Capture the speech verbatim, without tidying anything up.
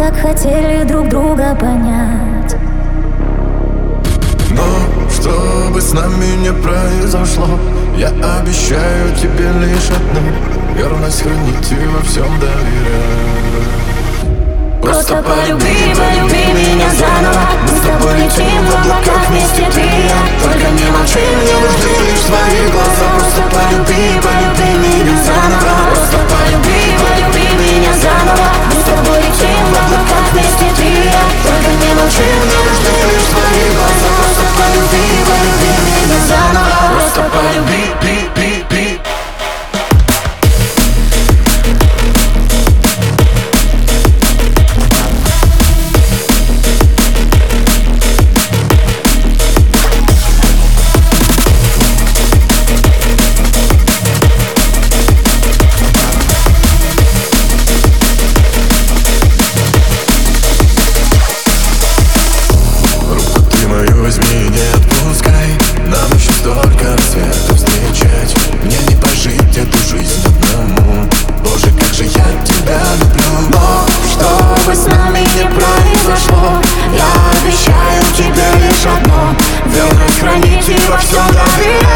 так хотели друг друга понять. Но что бы с нами не произошло, я обещаю тебе лишь одно: верность хранить и во всем доверять. Просто полюби, полюби меня заново. Мы с тобой летим в облаках вместе, ты и я. Только не молчи, мне нужны лишь твои глаза. Просто полюби, полюби меня заново. Просто полюби, полюби меня заново. Мы с тобой летим в облаках вместе, ты и я. Только не молчи, мне нужны лишь твои глаза. Просто полюби, полюби меня заново. Просто полюби, пи, пи, пи. Возьми, не отпускай, нам еще столько рассветов встречать. Мне не пожить эту жизнь одному. Боже, как же я тебя люблю. Но что бы с нами не произошло, я обещаю тебе лишь одно: верность хранить и во всем доверять.